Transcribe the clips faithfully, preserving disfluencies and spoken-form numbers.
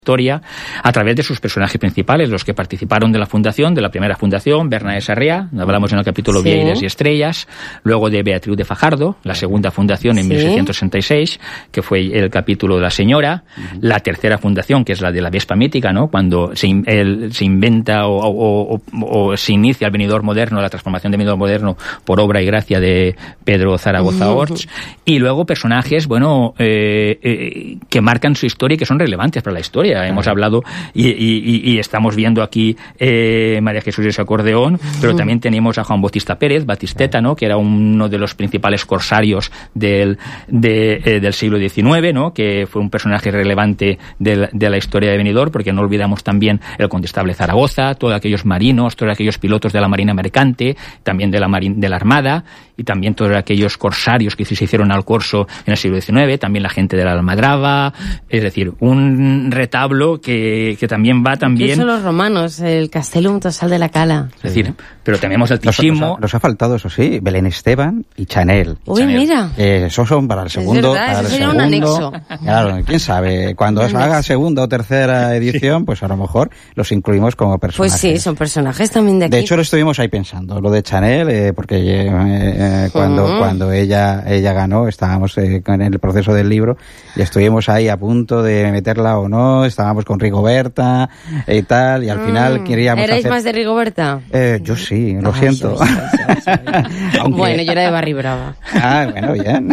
historia a través de sus personajes principales, los que participaron de la fundación, de la primera fundación, Bernabé Sarriá, hablamos en el capítulo sí. Vieiras y Estrellas, luego de Beatriu de Fajardo, la segunda fundación en sí. mil seiscientos sesenta y seis, que fue el capítulo de la señora, uh-huh. la tercera fundación, que es la de la Vespa mítica, ¿no? Cuando se, el, se inventa o, o, o, o se inicia el venidor moderno, la transformación del venidor moderno por obra y gracia de Pedro Zaragoza uh-huh. Orts, y luego personajes, bueno, eh, eh, que marcan su historia y que son relevantes para la historia. Hemos hablado y, y, y estamos viendo aquí eh, María Jesús y ese acordeón, pero también tenemos a Juan Bautista Pérez, Batisteta, ¿no? Que era uno de los principales corsarios del, de, eh, del siglo diecinueve, ¿no? Que fue un personaje relevante de, de la historia de Benidorm, porque no olvidamos también el condestable Zaragoza, todos aquellos marinos, todos aquellos pilotos de la Marina Mercante, también de la, marin, de la Armada, y también todos aquellos corsarios que se hicieron al corso en el siglo diecinueve, también la gente de la Almadraba, es decir, un retablo que, que también va también... Incluso los romanos, el Castellum Tossal de la Cala. Es decir, pero tenemos el Tichismo... Nos, nos, nos ha faltado, eso sí, Belén Esteban y Chanel. Uy, Chanel. mira. Eh, esos son para el segundo. Es verdad, para eso el sería segundo. un anexo. Claro, quién sabe. Cuando se haga segunda o tercera edición, sí. pues a lo mejor los incluimos como personajes. Pues sí, son personajes también de aquí. De hecho, lo estuvimos ahí pensando, lo de Chanel, eh, porque eh, eh, cuando, uh-huh. cuando ella, ella ganó, estábamos eh, en el proceso del libro y estuvimos ahí a punto de meterla o no, estábamos con Rigoberta y tal, y al final mm. queríamos ¿Erais hacer... más de Rigoberta? Eh, yo sí, lo ah, siento. Yo, yo, yo, yo. Aunque... Bueno, yo era de Barry Brava. Ah, bueno, bien.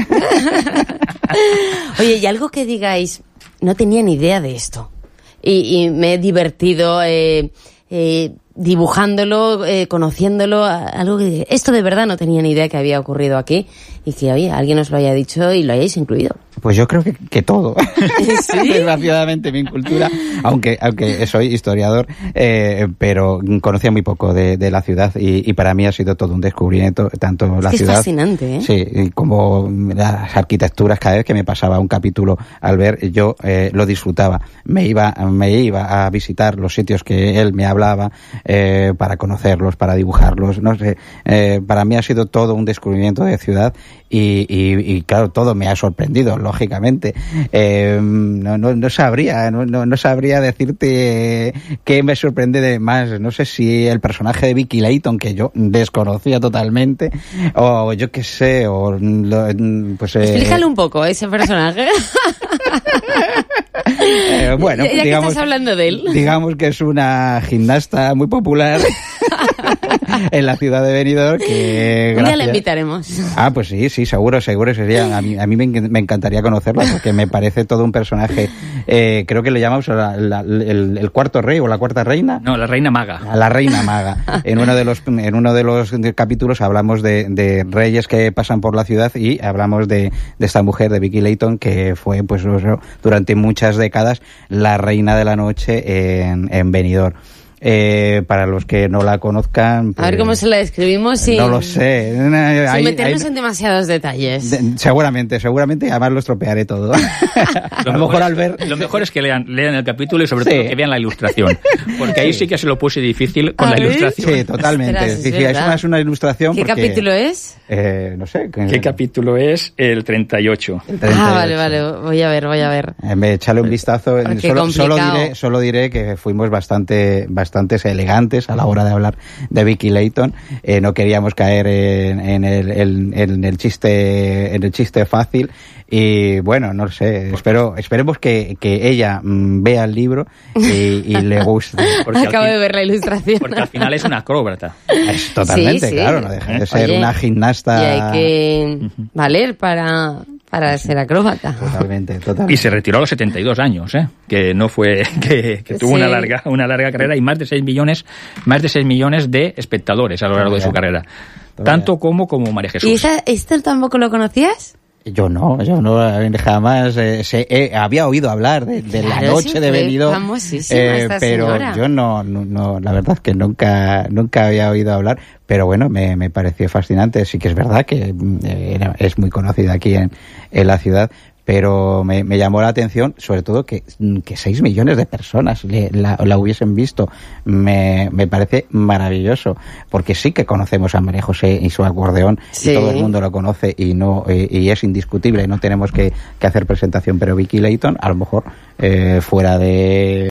Oye, y algo que digáis, no tenía ni idea de esto, y, y me he divertido eh, eh, dibujándolo, eh, conociéndolo, algo que esto de verdad no tenía ni idea que había ocurrido aquí, y que oye, alguien os lo haya dicho y lo hayáis incluido. Pues yo creo que, que todo. ¿Sí? Desgraciadamente mi cultura, aunque aunque soy historiador, eh, pero conocía muy poco de, de la ciudad y, y para mí ha sido todo un descubrimiento, tanto es la que ciudad... Es fascinante, ¿eh? Sí, como las arquitecturas, cada vez que me pasaba un capítulo al ver, yo eh, lo disfrutaba. Me iba, me iba a visitar los sitios que él me hablaba eh, para conocerlos, para dibujarlos, no sé. Eh, para mí ha sido todo un descubrimiento de ciudad y, y, y claro, todo me ha sorprendido, lógicamente. Eh, no, no, no sabría, no, no, no sabría decirte qué me sorprende de más. No sé si el personaje de Vicky Layton, que yo desconocía totalmente, o yo qué sé, o pues... Eh... Explícale un poco ese personaje. eh, bueno, ya, ya digamos, que estás hablando de él. Digamos que es una gimnasta muy popular en la ciudad de Benidorm, que... Un día la invitaremos. Ah, pues sí, sí, seguro, seguro sería. A mí, a mí me, me encantaría conocerla porque me parece todo un personaje. Eh, creo que le llamamos la, la, el, el cuarto rey o la cuarta reina. No, la reina maga. A la reina maga. En uno de los, en uno de los capítulos hablamos de, de reyes que pasan por la ciudad y hablamos de, de esta mujer, de Vicky Layton, que fue, pues, durante muchas décadas la reina de la noche en, en Benidorm. Eh, para los que no la conozcan, pues, a ver cómo se la describimos sin, no lo sé, sin hay, meternos hay, en demasiados detalles. De, seguramente, seguramente, además lo estropearé todo. Lo, a lo mejor al ver... Lo mejor es que lean, lean el capítulo y sobre sí. todo que vean la ilustración, porque ahí sí. sí que se lo puse difícil con ¿Ah, la ilustración. Sí, totalmente. Ostras, sí, es, sí, es, una, es una ilustración. ¿Qué porque, capítulo es? Eh, no sé. ¿Qué, ¿Qué capítulo es? El treinta y ocho. El treinta y ocho. Ah, vale, vale, voy a ver, voy a ver. Eh, me echarle un vistazo. Solo, solo, diré, solo diré que fuimos bastante, bastantes elegantes a la hora de hablar de Vicky Layton. Eh, no queríamos caer en, en, el, en, en el chiste, en el chiste fácil. Y bueno, no sé, espero, esperemos que, que ella mmm, vea el libro y, y le guste. Porque Acabo fin, de ver la ilustración. Porque al final es una acróbata. Es totalmente, sí, sí. claro, no deja de ser Oye, una gimnasta. Y hay que valer para, para ser acróbata. Totalmente, totalmente. Y se retiró a los setenta y dos años, ¿eh? Que no fue, que, que tuvo sí. una larga, una larga carrera y más de seis millones, más de seis millones de espectadores a lo largo de su carrera. Tanto como, como María Jesús. ¿Y esta, esto tampoco lo conocías? Yo no, yo no, jamás eh, se, eh, había oído hablar de, de claro, la noche sí, de Benidorm, famosísima eh, esta pero señora. yo no, no, no, la verdad es que nunca, nunca había oído hablar, pero bueno, me, me pareció fascinante. Sí que es verdad que eh, es muy conocida aquí en, en la ciudad. pero me, me llamó la atención, sobre todo que, que seis millones de personas le, la, la hubiesen visto. Me, me parece maravilloso, porque sí que conocemos a María José y su acordeón, sí. y todo el mundo lo conoce y no y, y es indiscutible, no tenemos que, que hacer presentación, pero Vicky Layton, a lo mejor eh, fuera de